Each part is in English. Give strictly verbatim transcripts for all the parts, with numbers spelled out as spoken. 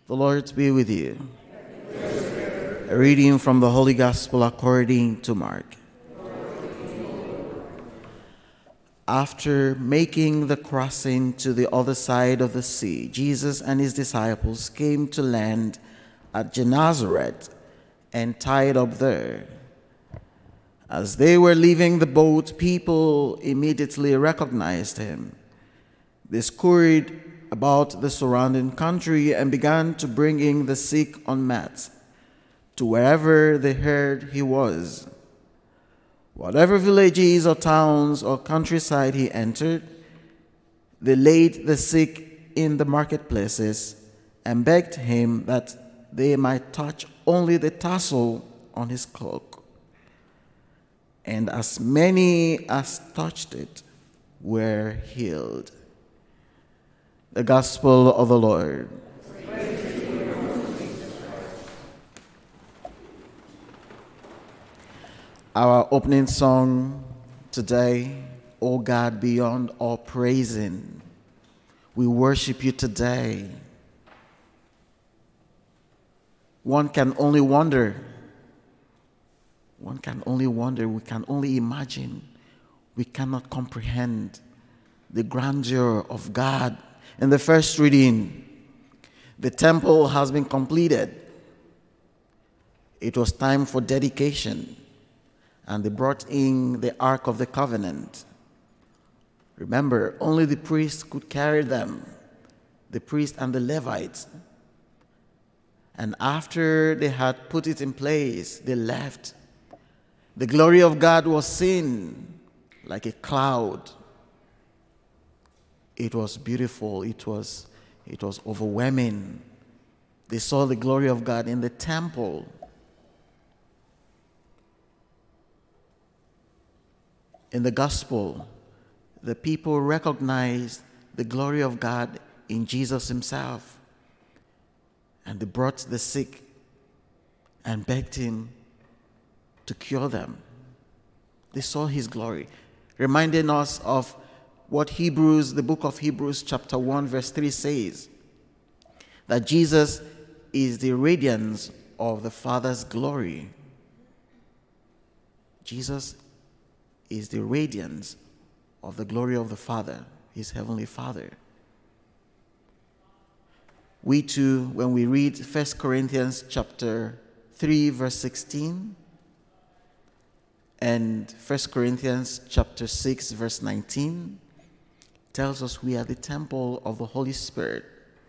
The Lord be with you. A reading from the Holy Gospel according to Mark. After making the crossing to the other side of the sea, Jesus and his disciples came to land at Gennesaret and tied up there. As they were leaving the boat, people immediately recognized him. They scurried about the surrounding country and began to bring in the sick on mats to wherever they heard he was. Whatever villages or towns or countryside he entered, they laid the sick in the marketplaces and begged him that they might touch only the tassel on his cloak. And as many as touched it were healed. The Gospel of the Lord. Our opening song today, O God, beyond all praising. We worship you today. One can only wonder, one can only wonder, we can only imagine, we cannot comprehend the grandeur of God. In the first reading, the temple has been completed. It was time for dedication, and they brought in the Ark of the Covenant. Remember, only the priests could carry them, the priests and the Levites. And after they had put it in place, they left. The glory of God was seen like a cloud. It was beautiful. It was, it was overwhelming. They saw the glory of God in the temple. In the gospel, the people recognized the glory of God in Jesus himself. And they brought the sick and begged him to cure them. They saw his glory, reminding us of what Hebrews, the book of Hebrews chapter one verse three says, that Jesus is the radiance of the Father's glory. Jesus is the radiance of the glory of the Father, his heavenly Father. We too, when we read First Corinthians chapter three verse sixteen and First Corinthians chapter six verse nineteen, tells us we are the temple of the Holy Spirit.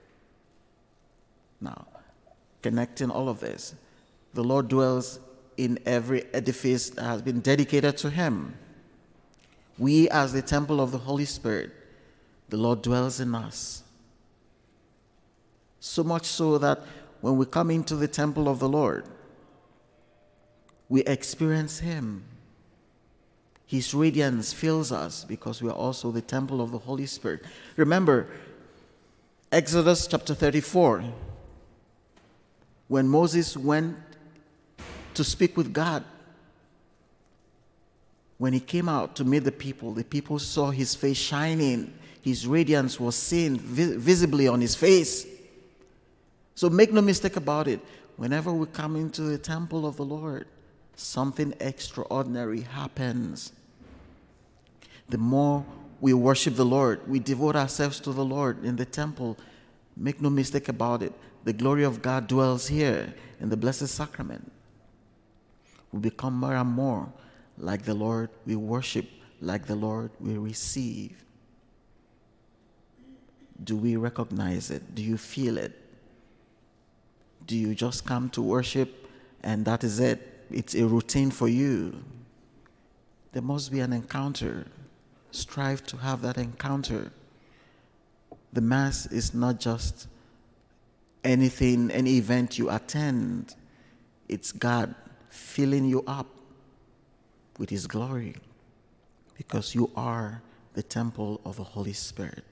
Now, connecting all of this, the Lord dwells in every edifice that has been dedicated to him. We, as the temple of the Holy Spirit, the Lord dwells in us. So much so that when we come into the temple of the Lord, we experience him. His radiance fills us because we are also the temple of the Holy Spirit. Remember, Exodus chapter thirty-four, when Moses went to speak with God, when he came out to meet the people, the people saw his face shining. His radiance was seen vis- visibly on his face. So make no mistake about it. Whenever we come into the temple of the Lord, something extraordinary happens. The more we worship the Lord, we devote ourselves to the Lord in the temple, make no mistake about it, the glory of God dwells here in the Blessed Sacrament. We become more and more like the Lord we worship, like the Lord we receive. Do we recognize it? Do you feel it? Do you just come to worship and that is it? It's a routine for you. There must be an encounter. Strive to have that encounter. The Mass is not just anything, any event you attend. It's God filling you up with his glory because you are the temple of the Holy Spirit.